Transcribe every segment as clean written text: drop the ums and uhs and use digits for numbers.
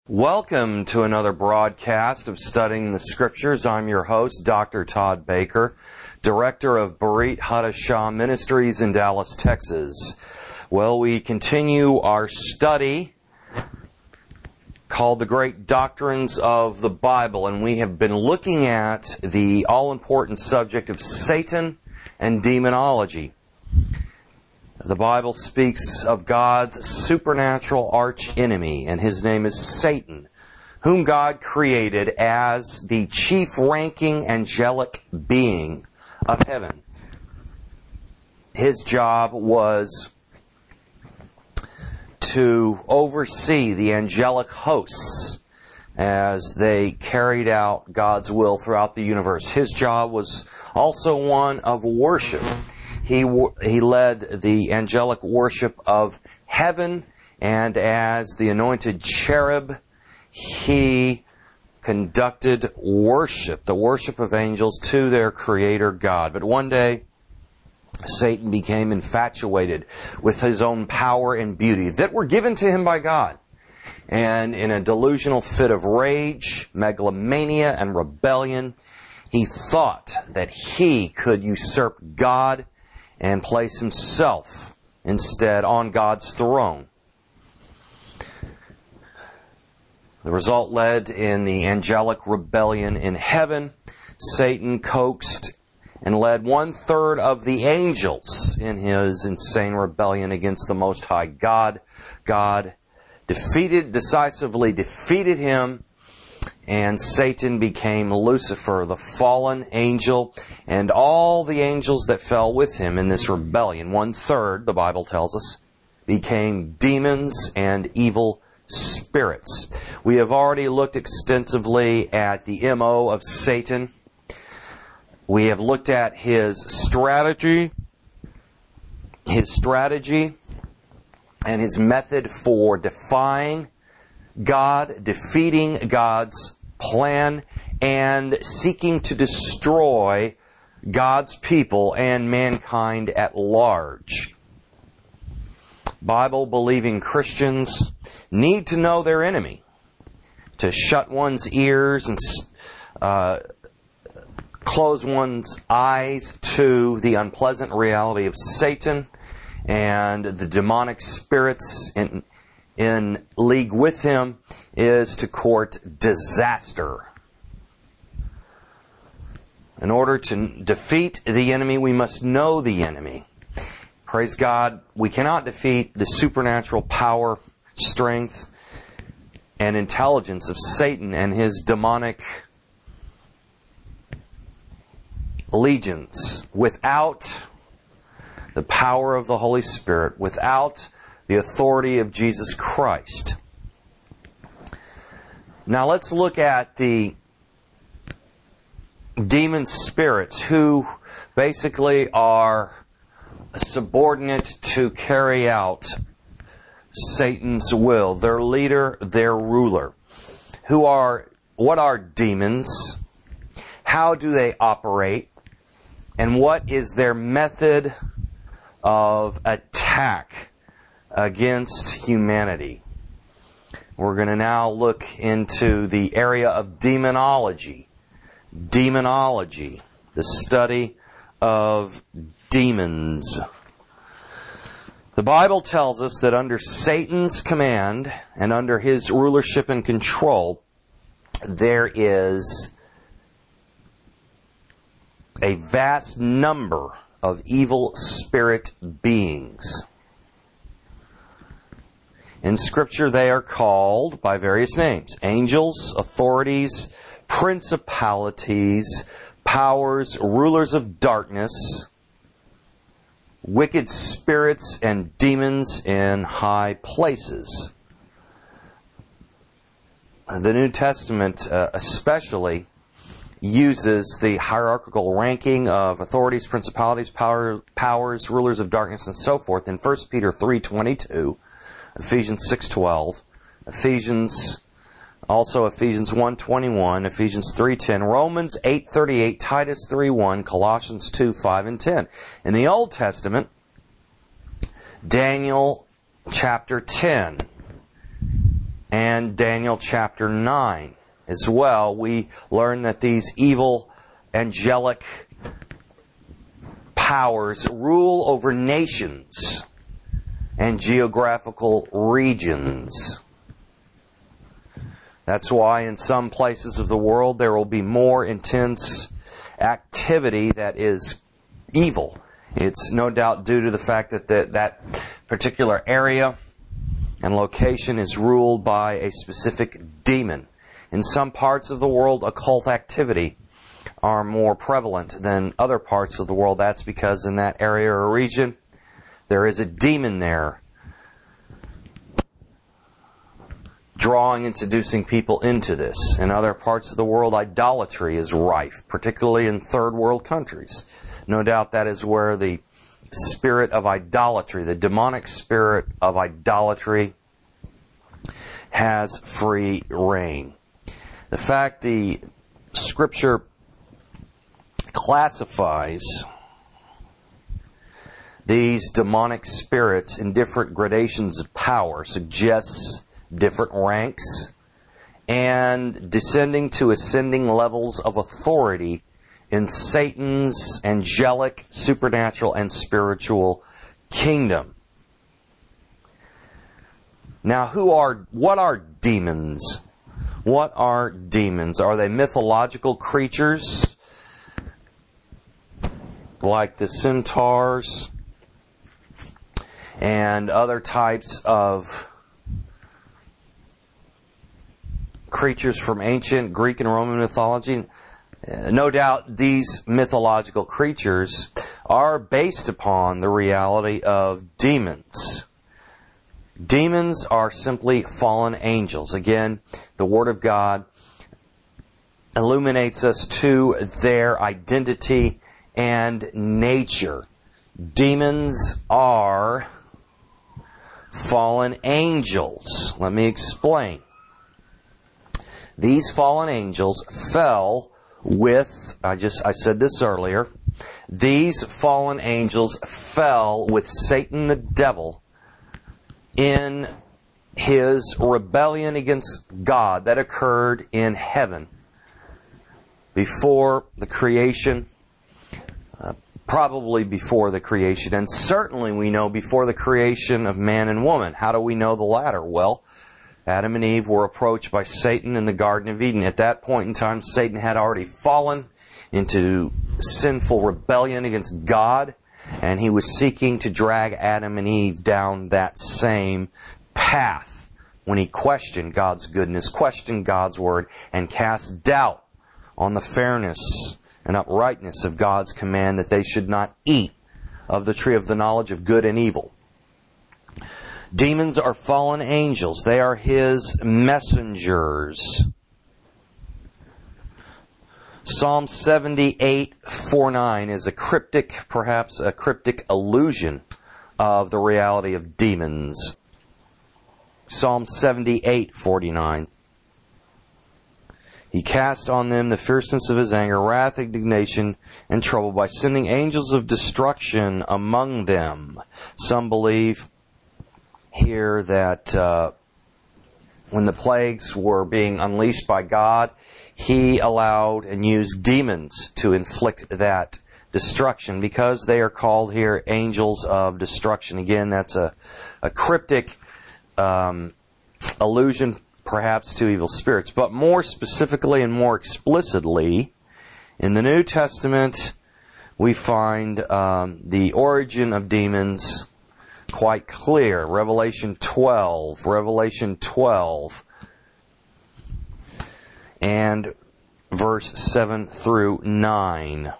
Welcome to another broadcast of Studying the Scriptures. I'm your host, Dr. Todd Baker, Director of Berit Hadashah Ministries in Dallas, Texas. Well, we continue our study called The Great Doctrines of the Bible, and we have been looking at the all-important subject of Satan and demonology. The Bible speaks of God's supernatural archenemy, and his name is Satan, whom God created as the chief-ranking angelic being of heaven. His job was to oversee the angelic hosts as they carried out God's will throughout the universe. His job was also one of worship. He led the angelic worship of heaven, and as the anointed cherub, he conducted worship, the worship of angels to their Creator God. But one day, Satan became infatuated with his own power and beauty that were given to him by God. And in a delusional fit of rage, megalomania, and rebellion, he thought that he could usurp God and place himself instead on God's throne. The result led in the angelic rebellion in heaven. Satan coaxed and led 1/3 of the angels in his insane rebellion against the Most High God. God decisively defeated him, and Satan became Lucifer, the fallen angel, and all the angels that fell with him in this rebellion. 1/3, the Bible tells us, became demons and evil spirits. We have already looked extensively at the MO of Satan. We have looked at his strategy and his method for defying God, defeating God's plan, and seeking to destroy God's people and mankind at large. Bible-believing Christians need to know their enemy, to shut one's ears and close one's eyes to the unpleasant reality of Satan and the demonic spirits in league with him is to court disaster. In order to defeat the enemy, we must know the enemy. Praise God, we cannot defeat the supernatural power, strength, and intelligence of Satan and his demonic legions without the power of the Holy Spirit, without the authority of Jesus Christ. Now let's look at the demon spirits who basically are subordinate to carry out Satan's will, their leader, their ruler. What are demons? How do they operate? And what is their method of attack against humanity? We're going to now look into the area of demonology. Demonology, the study of demons. The Bible tells us that under Satan's command and under his rulership and control, there is a vast number of evil spirit beings. In Scripture, they are called by various names: angels, authorities, principalities, powers, rulers of darkness, wicked spirits, and demons in high places. The New Testament especially uses the hierarchical ranking of authorities, principalities, powers, rulers of darkness, and so forth in 1 Peter 3:22, Ephesians 6:12, Ephesians 1:21, Ephesians 3:10, Romans 8:38, Titus 3:1, Colossians 2:5 and 10. In the Old Testament, Daniel chapter 10 and Daniel chapter 9 as well, we learn that these evil angelic powers rule over nations and geographical regions. That's why in some places of the world there will be more intense activity that is evil. It's no doubt due to the fact that that particular area and location is ruled by a specific demon. In some parts of the world, occult activity are more prevalent than other parts of the world. That's because in that area or region, there is a demon there drawing and seducing people into this. In other parts of the world, idolatry is rife, particularly in third world countries. No doubt that is where the spirit of idolatry, the demonic spirit of idolatry, has free reign. The fact the Scripture classifies these demonic spirits in different gradations of power suggests different ranks and descending to ascending levels of authority in Satan's angelic, supernatural, and spiritual kingdom. Now, what are demons? What are demons? Are they mythological creatures like the centaurs and other types of creatures from ancient Greek and Roman mythology? No doubt these mythological creatures are based upon the reality of demons. Demons are simply fallen angels. Again, the Word of God illuminates us to their identity and nature. Demons are fallen angels. Let me explain. These fallen angels fell with, I said this earlier, these fallen angels fell with Satan the devil in his rebellion against God that occurred in heaven before the creation, probably before the creation, and certainly we know before the creation of man and woman. How do we know the latter? Well, Adam and Eve were approached by Satan in the Garden of Eden. At that point in time, Satan had already fallen into sinful rebellion against God, and he was seeking to drag Adam and Eve down that same path when he questioned God's goodness, questioned God's Word, and cast doubt on the fairness and uprightness of God's command that they should not eat of the tree of the knowledge of good and evil. Demons are fallen angels. They are His messengers. Psalm 78:4-9 is perhaps a cryptic allusion of the reality of demons. Psalm 78:49. He cast on them the fierceness of His anger, wrath, indignation, and trouble by sending angels of destruction among them. Some believe here that when the plagues were being unleashed by God, He allowed and used demons to inflict that destruction because they are called here angels of destruction. Again, that's a cryptic allusion perhaps to evil spirits. But more specifically and more explicitly, in the New Testament, we find the origin of demons quite clear. Revelation 12 and verse 7-9.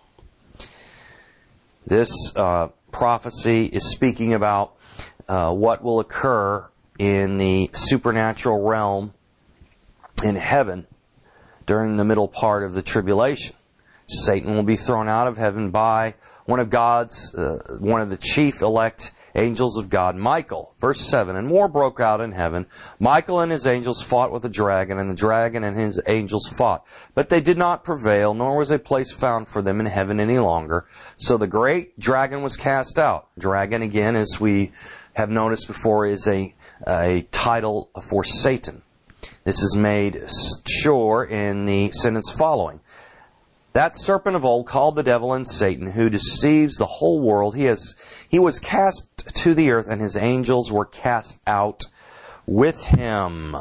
This prophecy is speaking about what will occur in the supernatural realm in heaven during the middle part of the tribulation. Satan will be thrown out of heaven by one of the chief elect angels of God, Michael. Verse 7, and war broke out in heaven. Michael and his angels fought with the dragon, and the dragon and his angels fought. But they did not prevail, nor was a place found for them in heaven any longer. So the great dragon was cast out. Dragon, again, as we have noticed before, is a title for Satan. This is made sure in the sentence following. That serpent of old, called the devil and Satan, who deceives the whole world, he was cast to the earth, and his angels were cast out with him.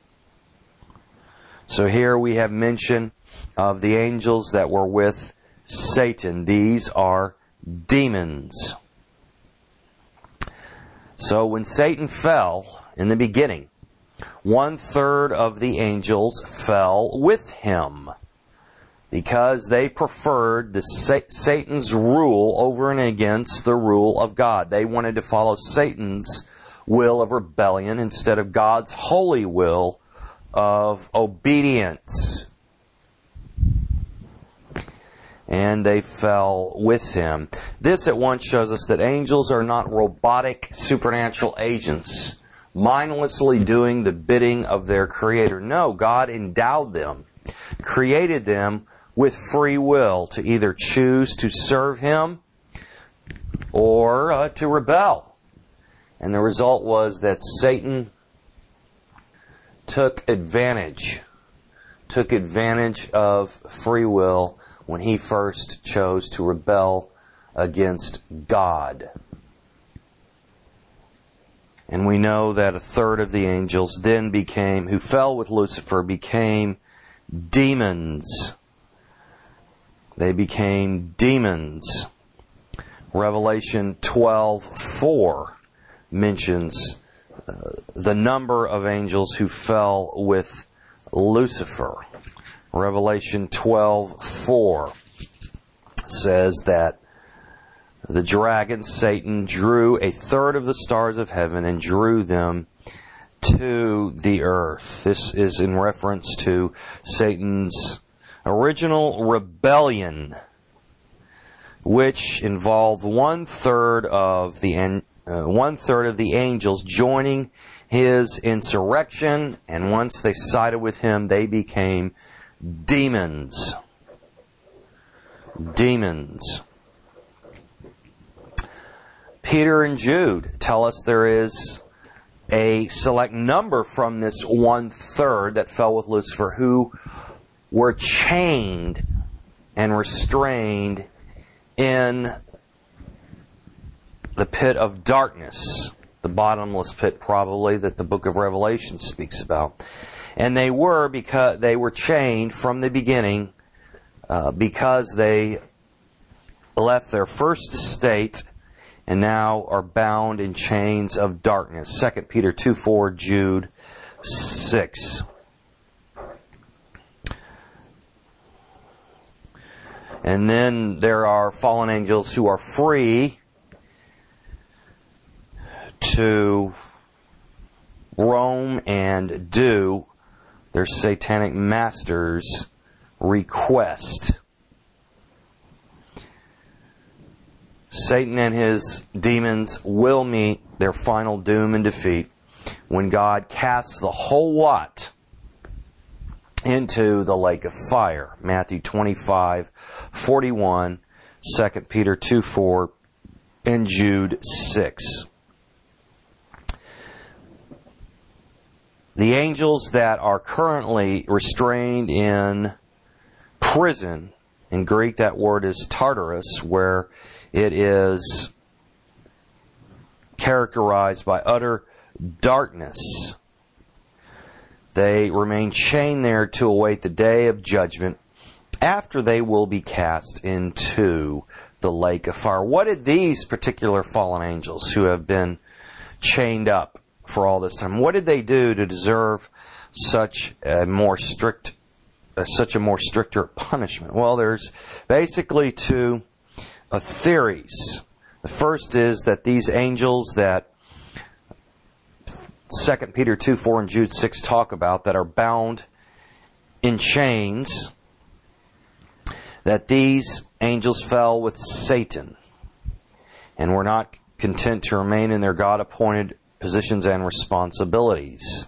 So here we have mention of the angels that were with Satan. These are demons. So when Satan fell in the beginning, 1/3 of the angels fell with him, because they preferred Satan's rule over and against the rule of God. They wanted to follow Satan's will of rebellion instead of God's holy will of obedience. And they fell with him. This at once shows us that angels are not robotic supernatural agents, mindlessly doing the bidding of their Creator. No, God endowed them, created them with free will to either choose to serve Him or to rebel. And the result was that Satan took advantage of free will when he first chose to rebel against God. And we know that 1/3 of the angels then who fell with Lucifer, became demons. They became demons. Revelation 12:4 mentions the number of angels who fell with Lucifer. Revelation 12:4 says that the dragon, Satan, drew 1/3 of the stars of heaven and drew them to the earth. This is in reference to Satan's original rebellion, which involved 1/3 of the angels joining his insurrection, and once they sided with him, they became demons. Demons. Peter and Jude tell us there is a select number from this 1/3 that fell with Lucifer who were chained and restrained in the pit of darkness, the bottomless pit probably that the book of Revelation speaks about. And they were chained from the beginning because they left their first estate and now are bound in chains of darkness. 2 Peter 2:4, Jude 6. And then there are fallen angels who are free to roam and do their satanic master's request. Satan and his demons will meet their final doom and defeat when God casts the whole lot into the lake of fire. Matthew 25:41, 2 Peter 2:4, and Jude 6. The angels that are currently restrained in prison, in Greek that word is Tartarus, where it is characterized by utter darkness. They remain chained there to await the day of judgment, after they will be cast into the lake of fire. What did these particular fallen angels who have been chained up for all this time, what did they do to deserve such a more stricter punishment? Well, there's basically two theories. The first is that these angels that 2 Peter 2:4 and Jude 6 talk about, that are bound in chains, that these angels fell with Satan and were not content to remain in their God-appointed positions and responsibilities.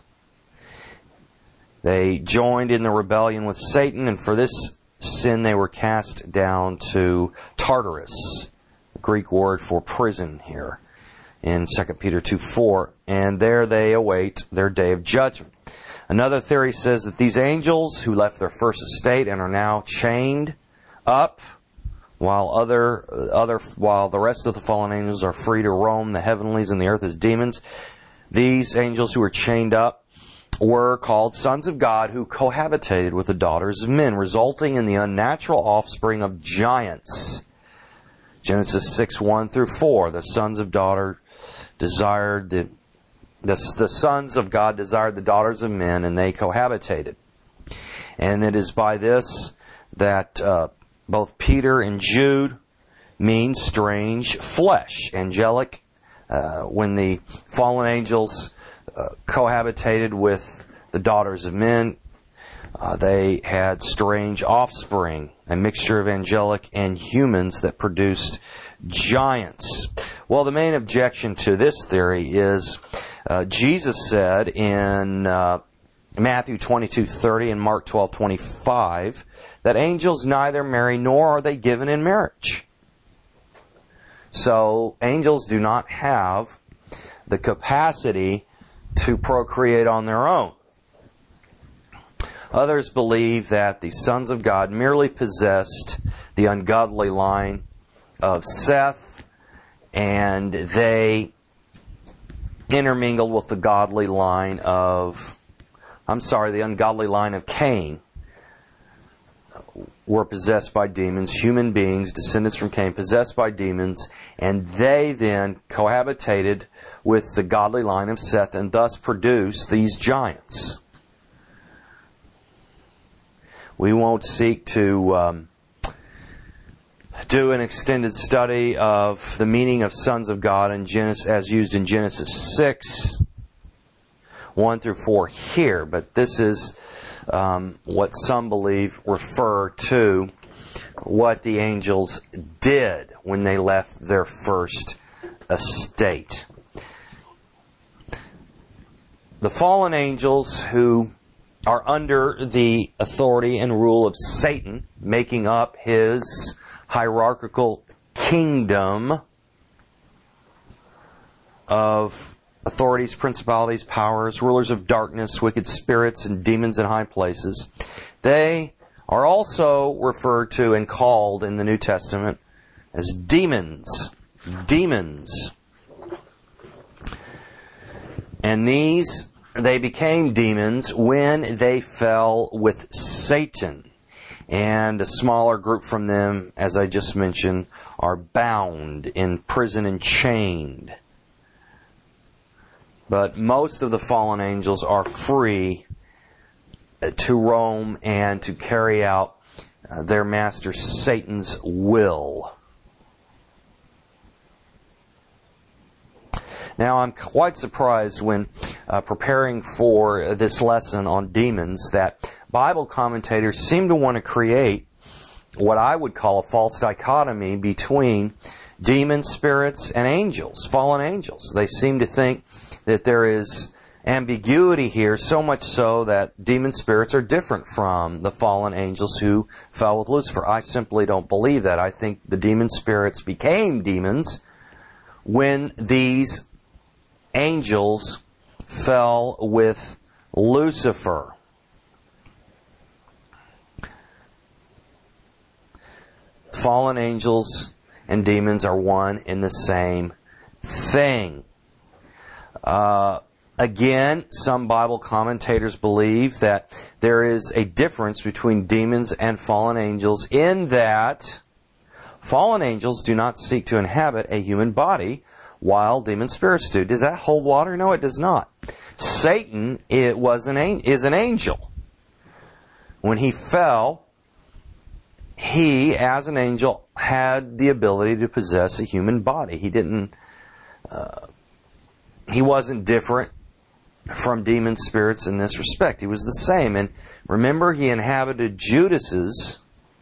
They joined in the rebellion with Satan, and for this sin they were cast down to Tartarus, the Greek word for prison here in 2 Peter 2:4, and there they await their day of judgment. Another theory says that these angels who left their first estate and are now chained up, while the rest of the fallen angels are free to roam the heavenlies and the earth as demons, these angels who were chained up were called sons of God who cohabitated with the daughters of men, resulting in the unnatural offspring of giants. Genesis 6:1 through 4. The sons of God desired the daughters of men, and they cohabitated. And it is by this that both Peter and Jude mean strange flesh. Angelic, when the fallen angels cohabitated with the daughters of men, they had strange offspring, a mixture of angelic and humans that produced giants. Well, the main objection to this theory is Jesus said in Matthew 22:30 and Mark 12:25 that angels neither marry nor are they given in marriage. So angels do not have the capacity to procreate on their own. Others believe that the sons of God merely possessed the ungodly line of Seth, and they intermingled with the ungodly line of Cain, were possessed by demons, human beings, descendants from Cain, possessed by demons, and they then cohabitated with the godly line of Seth and thus produced these giants. We won't seek to do an extended study of the meaning of sons of God in Genesis, as used in Genesis 6:1 through 4 here, but this is what some believe refer to what the angels did when they left their first estate. The fallen angels who are under the authority and rule of Satan, making up his hierarchical kingdom of authorities, principalities, powers, rulers of darkness, wicked spirits, and demons in high places. They are also referred to and called in the New Testament as demons. Demons. And they became demons when they fell with Satan. And a smaller group from them, as I just mentioned, are bound in prison and chained. But most of the fallen angels are free to roam and to carry out their master Satan's will. Now, I'm quite surprised when preparing for this lesson on demons that Bible commentators seem to want to create what I would call a false dichotomy between demon spirits and angels, fallen angels. They seem to think that there is ambiguity here, so much so that demon spirits are different from the fallen angels who fell with Lucifer. I simply don't believe that. I think the demon spirits became demons when these angels fell with Lucifer. Fallen angels and demons are one and the same thing. Again, some Bible commentators believe that there is a difference between demons and fallen angels in that fallen angels do not seek to inhabit a human body while demon spirits do. Does that hold water? No, it does not. Satan is an angel. When he fell, he, as an angel, had the ability to possess a human body. He wasn't different from demon spirits in this respect. He was the same. And remember, he inhabited Judas's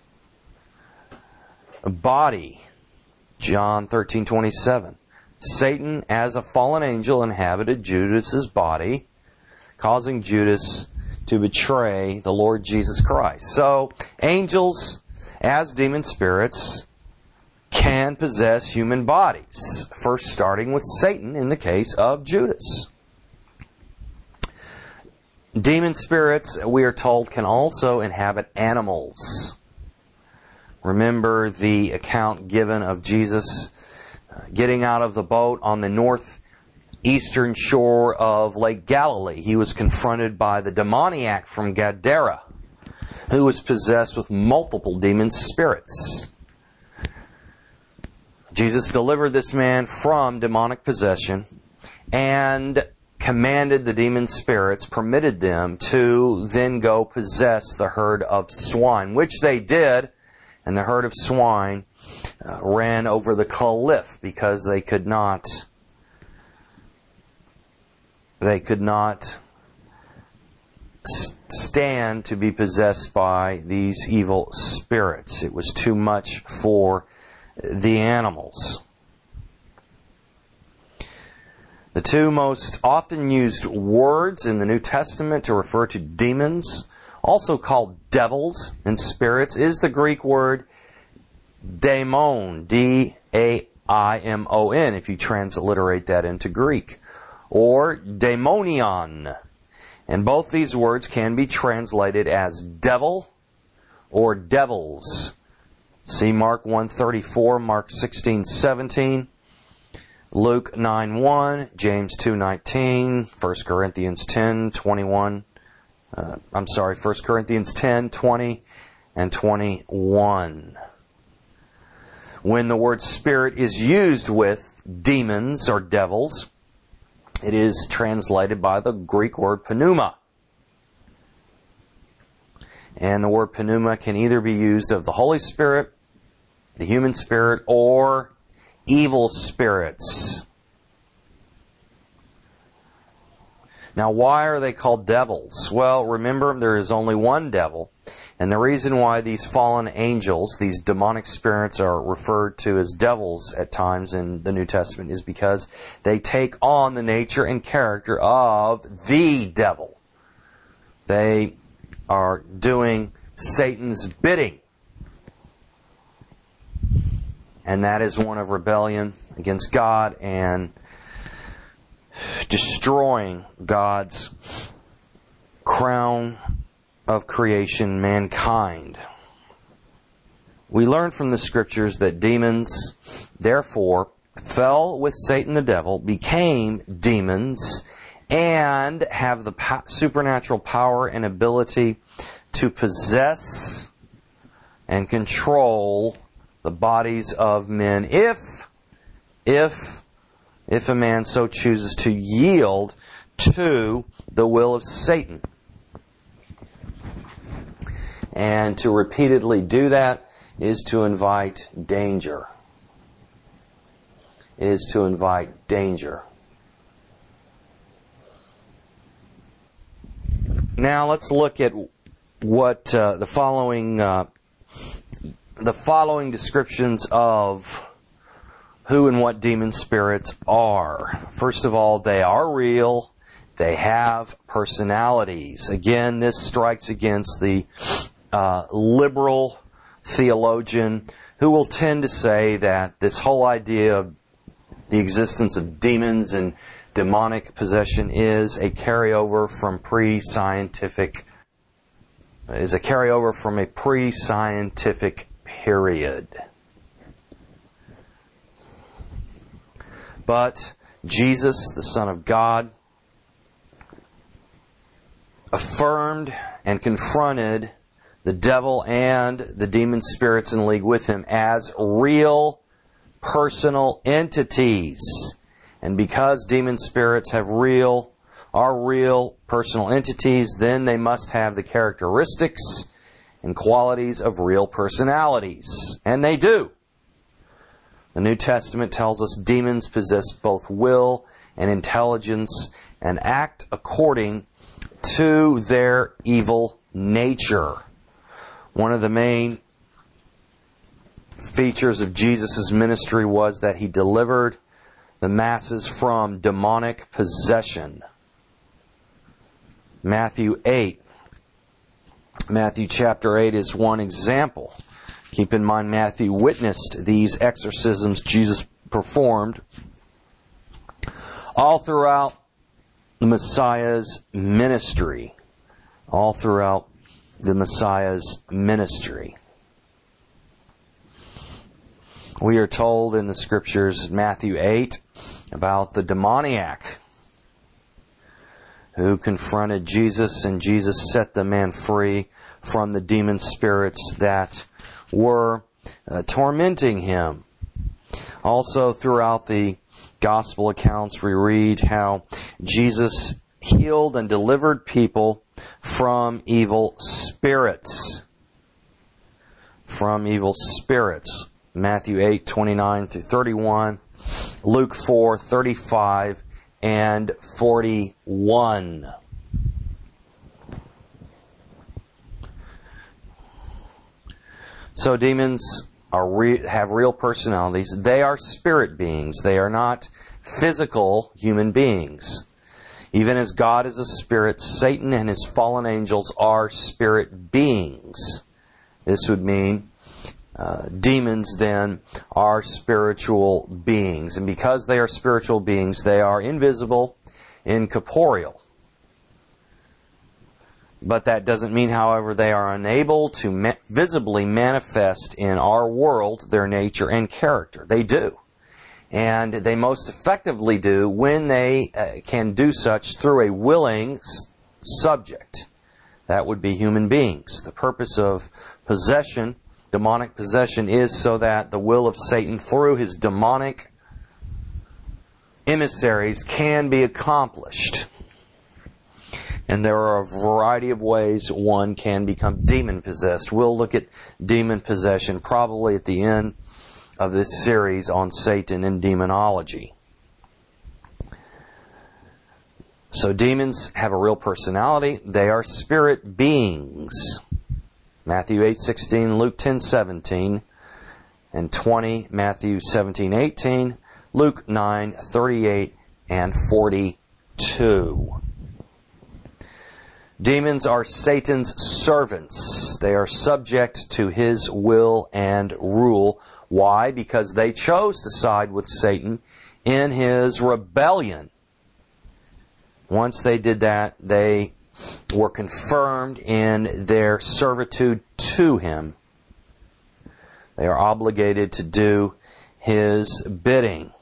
body. John 13:27. Satan, as a fallen angel, inhabited Judas's body, causing Judas to betray the Lord Jesus Christ. So, angels, as demon spirits, can possess human bodies. First starting with Satan in the case of Judas. Demon spirits, we are told, can also inhabit animals. Remember the account given of Jesus getting out of the boat on the northeastern shore of Lake Galilee. He was confronted by the demoniac from Gadara, who was possessed with multiple demon spirits. Jesus delivered this man from demonic possession and commanded the demon spirits, permitted them to then go possess the herd of swine, which they did, and the herd of swine ran over the cliff because they could not stand to be possessed by these evil spirits. It was too much for the animals. The two most often used words in the New Testament to refer to demons, also called devils and spirits, is the Greek word daimon, D-A-I-M-O-N, if you transliterate that into Greek, or daimonion. And both these words can be translated as devil or devils. See Mark 1:34, Mark 16:17, Luke 9:1, James 2:19, 1 Corinthians 10:21. 1 Corinthians 10:20 and 21. When the word spirit is used with demons or devils, it is translated by the Greek word pneuma. And the word pneuma can either be used of the Holy Spirit, the human spirit, or evil spirits. Now, why are they called devils? Well, remember, there is only one devil. And the reason why these fallen angels, these demonic spirits, are referred to as devils at times in the New Testament is because they take on the nature and character of the devil. They are doing Satan's bidding. And that is one of rebellion against God and destroying God's crown of creation, mankind. We learn from the Scriptures that demons, therefore, fell with Satan the devil, became demons, and have the supernatural power and ability to possess and control the bodies of men if a man so chooses to yield to the will of Satan. And to repeatedly do that is to invite danger. It is to invite danger. Now let's look at what the following descriptions of who and what demon spirits are. First of all, they are real. They have personalities. Again, this strikes against the liberal theologian who will tend to say that this whole idea of the existence of demons and demonic possession is a carryover from a pre-scientific period. But Jesus, the Son of God, affirmed and confronted the devil and the demon spirits in league with him as real personal entities. And because demon spirits are real personal entities, then they must have the characteristics and qualities of real personalities. And they do. The New Testament tells us demons possess both will and intelligence and act according to their evil nature. One of the main features of Jesus' ministry was that he delivered the masses from demonic possession. Matthew chapter 8 is one example. Keep in mind, Matthew witnessed these exorcisms Jesus performed all throughout the Messiah's ministry. all throughout the Messiah's ministry. We are told in the Scriptures, Matthew 8, about the demoniac who confronted Jesus, and Jesus set the man free from the demon spirits that were tormenting him. Also, throughout the Gospel accounts, we read how Jesus healed and delivered people from evil spirits. From evil spirits. Matthew 8:29 through 31, Luke 4:35 and 41. So demons have real personalities. They are spirit beings. They are not physical human beings. Even as God is a spirit, Satan and his fallen angels are spirit beings. This would mean demons then are spiritual beings. And because they are spiritual beings, they are invisible, incorporeal. But that doesn't mean, however, they are unable to visibly manifest in our world their nature and character. They do. And they most effectively do when they can do such through a willing subject. That would be human beings. The purpose of possession, demonic possession, is so that the will of Satan through his demonic emissaries can be accomplished. And there are a variety of ways one can become demon-possessed. We'll look at demon possession probably at the end of this series on Satan and demonology. So demons have a real personality. They are spirit beings. Matthew 8:16, Luke 10:17, and 20, Matthew 17:18, Luke 9:38 and 42. Demons are Satan's servants. They are subject to his will and rule. Why? Because they chose to side with Satan in his rebellion. Once they did that, they were confirmed in their servitude to him. They are obligated to do his bidding.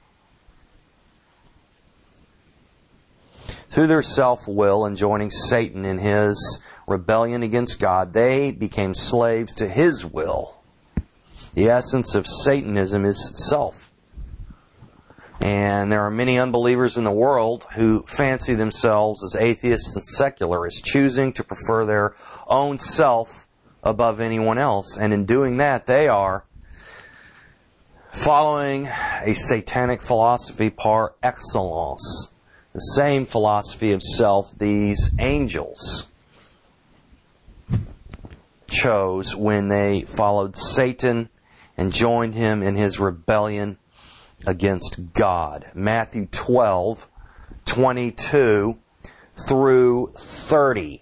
Through their self-will and joining Satan in his rebellion against God, they became slaves to his will. The essence of Satanism is self. And there are many unbelievers in the world who fancy themselves as atheists and secularists, choosing to prefer their own self above anyone else. And in doing that, they are following a satanic philosophy par excellence. The same philosophy of self these angels chose when they followed Satan and joined him in his rebellion against God. Matthew 12:22 through 30.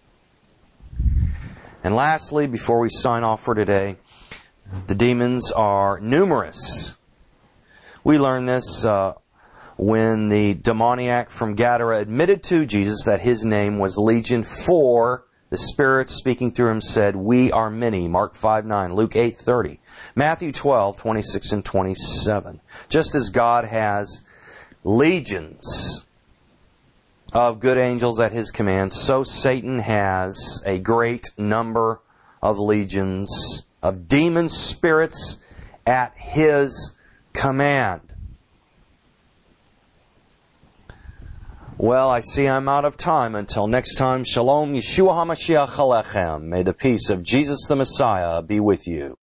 And lastly, before we sign off for today, the demons are numerous. We learn this when the demoniac from Gadara admitted to Jesus that his name was Legion, for the Spirit speaking through him said, "We are many." Mark 5:9, Luke 8:30, Matthew 12:26 and 27. Just as God has legions of good angels at his command, so Satan has a great number of legions of demon spirits at his command. Well, I see I'm out of time. Until next time, Shalom, Yeshua HaMashiach Alechem. May the peace of Jesus the Messiah be with you.